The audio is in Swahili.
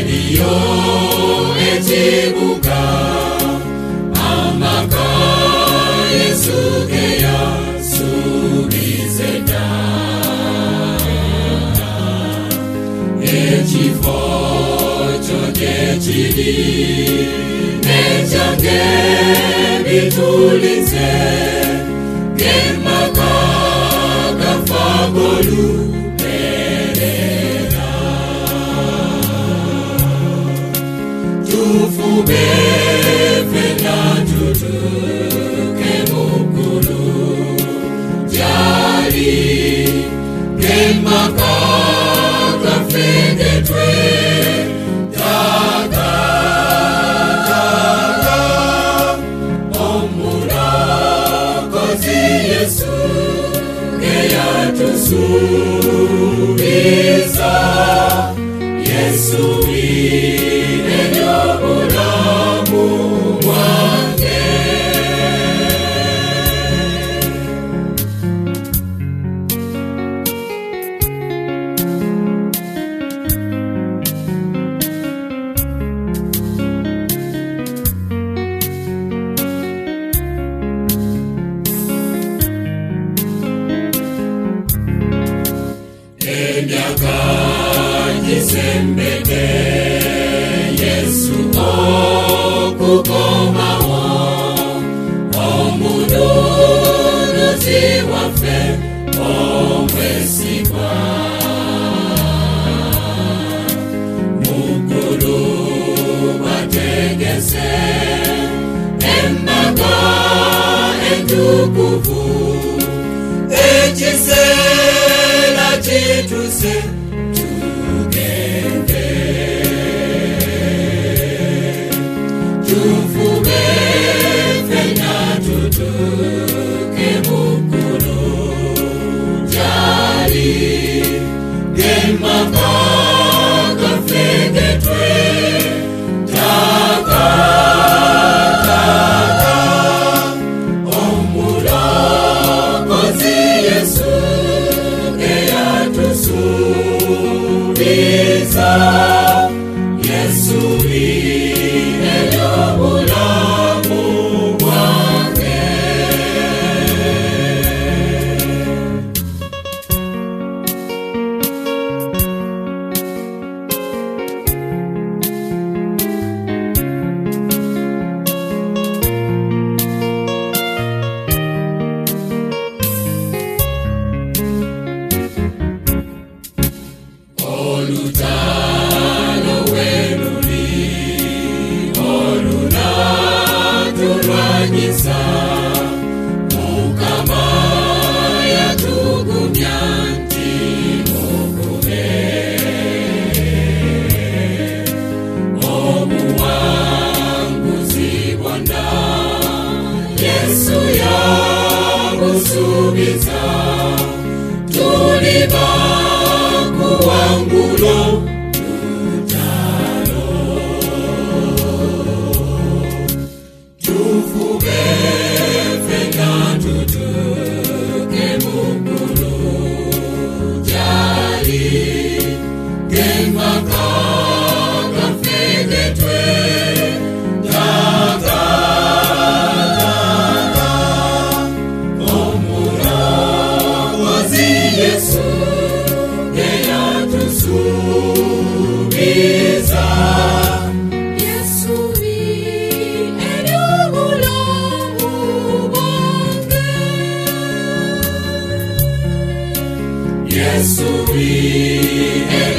Elio echibuka amaka Yesu keya subizeda echifo chokechiri nechange bitulize gemaka gafagolu perera tufube fena tutu kemukulu jari gemaka gafegetwe Subiza Yesu inenyo ulamu wange Enyaka jisembeke Yesu okukoma wo omududu ziwafe omwesigwa mukulu bategese embaga entukuvu echisela chituse tugende tufube fenya tutuke mukulu jari gemaka gafegetwe taka omula kozi Yesu Subiza Yesu inenyo ulamu wange Olutalo wenuli oluna turwanyisa mukama yatugumyanti mukume omuwanguzi wanda Yesu yamusubiza tuliba kuwangulo tutalo tufube fena tutuke mukulu jali gemaka gafegetwe taka omura wazi Yesu Subiza Yesu inenyo ulamu wange Yesu